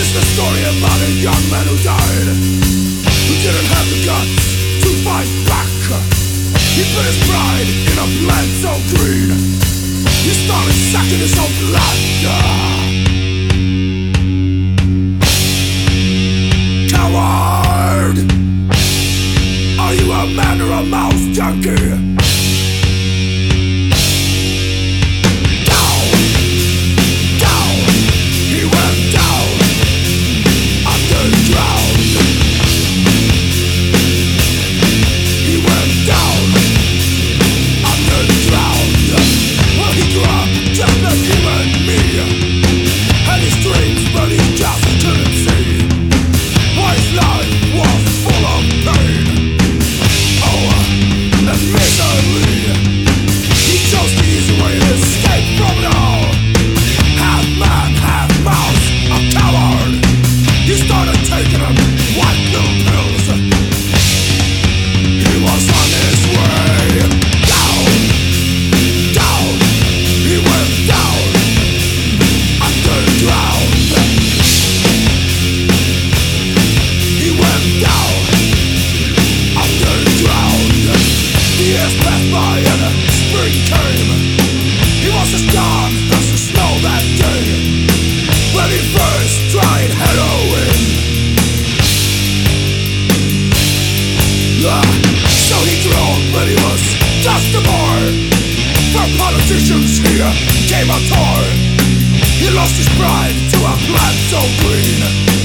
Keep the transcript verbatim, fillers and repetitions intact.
is the story about a young man who died, who didn't have the guts to fight back. He put his pride in a land so green. He started sucking his own blood. Coward! Are you a man or a mouse junkie? Politicians here came a toy. He lost his pride to a blood so green.